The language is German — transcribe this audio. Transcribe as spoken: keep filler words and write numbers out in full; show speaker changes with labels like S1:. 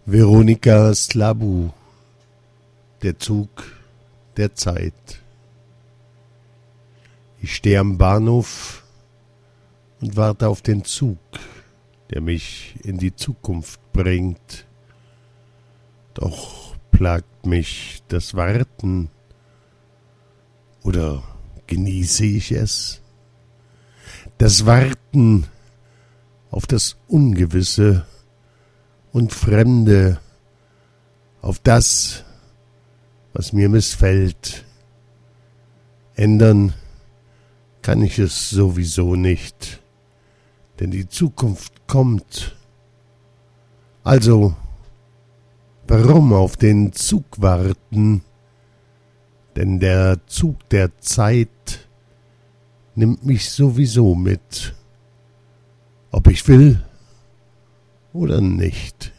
S1: Veronika Slabu, der Zug der Zeit. Ich stehe am Bahnhof und warte auf den Zug, der mich in die Zukunft bringt. Doch plagt mich das Warten, oder genieße ich es? Das Warten auf das Ungewisse und Fremde, auf das, was mir missfällt. Ändern kann ich es sowieso nicht, denn die Zukunft kommt. Also, warum auf den Zug warten? Denn der Zug der Zeit nimmt mich sowieso mit, ob ich will oder nicht.